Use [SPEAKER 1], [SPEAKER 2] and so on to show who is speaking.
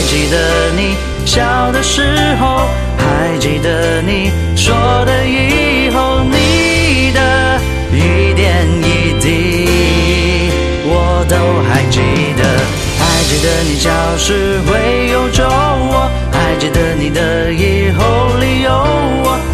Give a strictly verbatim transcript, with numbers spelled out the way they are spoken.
[SPEAKER 1] 记得你笑的时候，还记得你说的以后，你的一点一滴我都还记得。还记得你教室会有着我，还记得你的以后里有我。